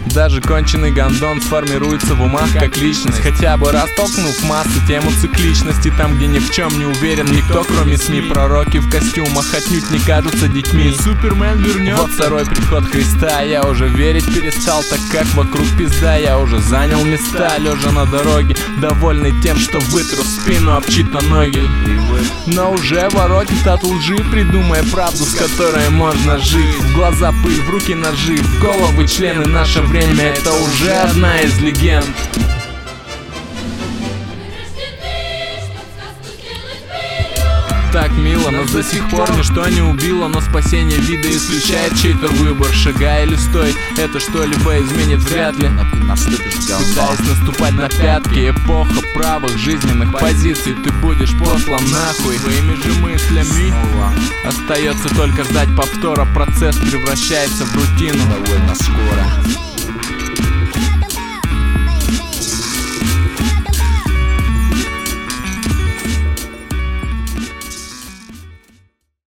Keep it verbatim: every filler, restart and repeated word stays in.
Даже конченый гондон сформируется в умах как личность, хотя бы растолкнув массы тему цикличности. Там, где ни в чем не уверен никто, кроме СМИ, пророки в костюмах отнюдь не кажутся детьми. Супермен вернется. Вот второй приход Христа. Я уже верить перестал, так как вокруг пизда. Я уже занял места, лежа на дороге, довольный тем, что вытру спину, обчит-то ноги. Но уже воротит от лжи, придумая правду, с которой можно жить. В глаза пыль, в руки ножи, в головы члены. Наше время — это уже одна из легенд. Так мило, нас до сих пор ничто не убило, но спасение вида исключает чей-то выбор. Шагай или стой, это что-либо изменит вряд ли. Пытаясь наступать на пятки, эпоха правых жизненных позиций. Ты будешь послан нахуй своими же мыслями. Остается только ждать повтора, процесс превращается в рутину.